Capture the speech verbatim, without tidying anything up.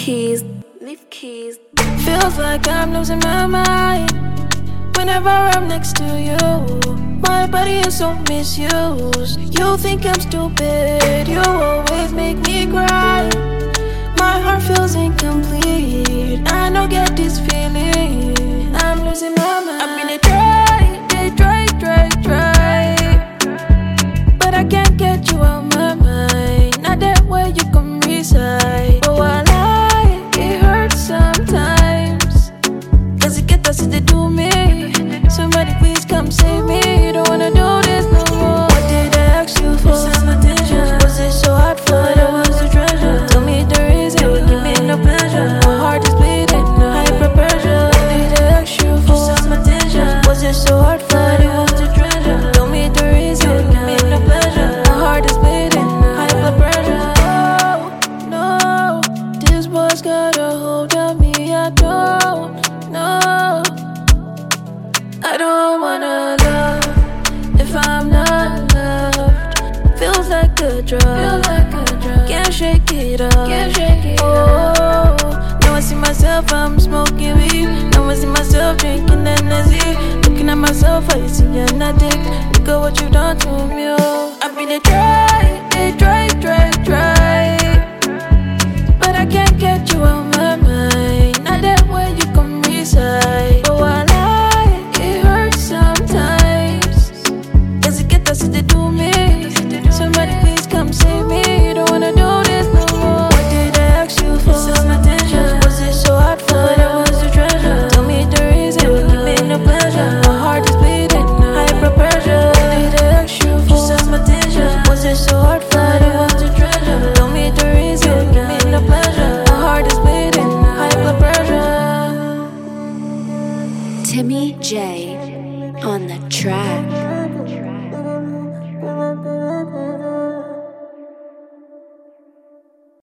keys, leave keys. Feels like I'm losing my mind whenever I'm next to you. My body is so misused. You think I'm stupid, you always make me cry. My heart feels incomplete, I don't get this feeling. I'm losing my mind. I've been a try, they try, try, try, but I can't get you out my mind. Not that way you come reside. Oh, I lie, it hurts sometimes, cause it gets us to do me. Somebody please come save me. Don't wanna do this no more. What did I ask you for? Some attention. Was it so hard for you? That was a treasure. Tell me the reason. Give me no pleasure. My heart is bleeding. Hyper pressure. What did I ask you for? Some attention. Was it so hard for you? That was a treasure. Tell me the reason. Give me no pleasure. My heart is bleeding. Hyper pressure. Oh no, this boy's got a hold on me. I don't know. I don't wanna love if I'm not loved. Feels like a drug, Feel like a drug. Can't shake it up, Can't shake it oh, up. Now I see myself, I'm smoking weed. Now I see myself drinking Hennessy. Looking at myself, I see an addict. Look at what you done to me, oh. I've been a try, they try, try, try, but I can't get you out my mind. Not that way you come reside. Oh, I they do me. Somebody please come save me. Don't wanna do this no more. What did I ask you for? Some attention. Was it so hard for you? That was a treasure. Tell me the reason. Give me no pleasure. My heart is bleeding. Hyper pressure. What did I ask you for? Some attention. Was it so hard for you? That was a treasure. Tell me the reason. Give me no pleasure. My heart is bleeding. Hyper pressure. Timmy J on the track.